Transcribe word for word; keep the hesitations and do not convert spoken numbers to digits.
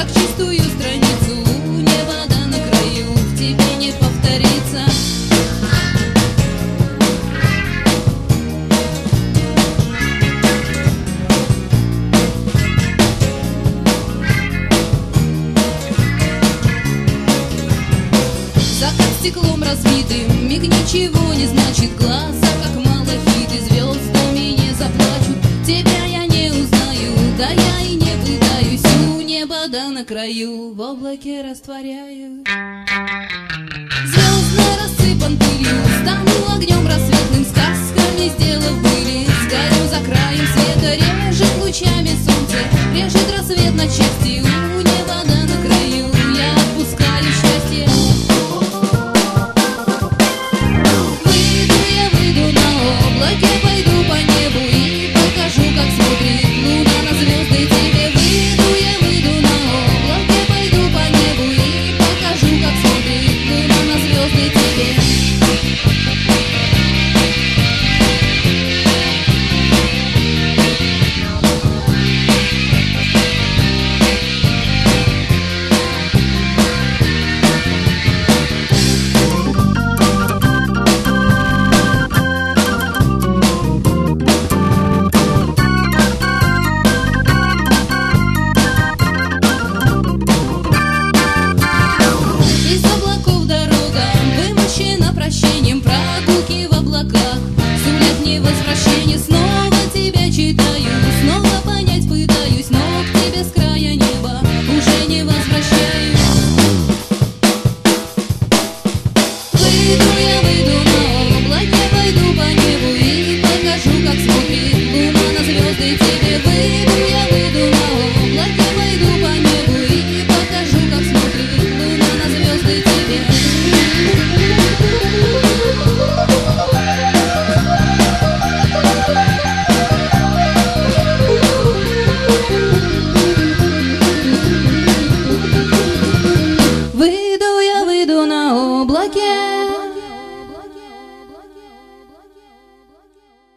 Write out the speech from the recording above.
как чистую страницу. Небо да на краю, в тебе не повторится. Закат стеклом разбитым, миг ничего не значит. Глаза, как малахиты, звездами не заплачут. Тебя я не узнаю, да я и не пытаюсь. У неба да на краю, в облаке растворяю. Звездно рассыпан пылью, стану огнем рассветным, сказками сделав были. Сгорю за краем света, режет лучами солнце, режет рассвет на части. У неба да на краю, я отпускаю счастье. Я пойду по небу и покажу, как смотрит луна на звезды тебе. Выйду, я выйду на облаке, пойду по небу и покажу, как смотрит луна на звезды тебе. Прогулки в облаках сулят мне возвращение. Снова тебя читаю, снова понять пытаюсь, но к тебе с края неба уже не возвращаюсь. Выйду, я выйду на облаке, пойду по небу и покажу, как смотрит луна на звезды тебе.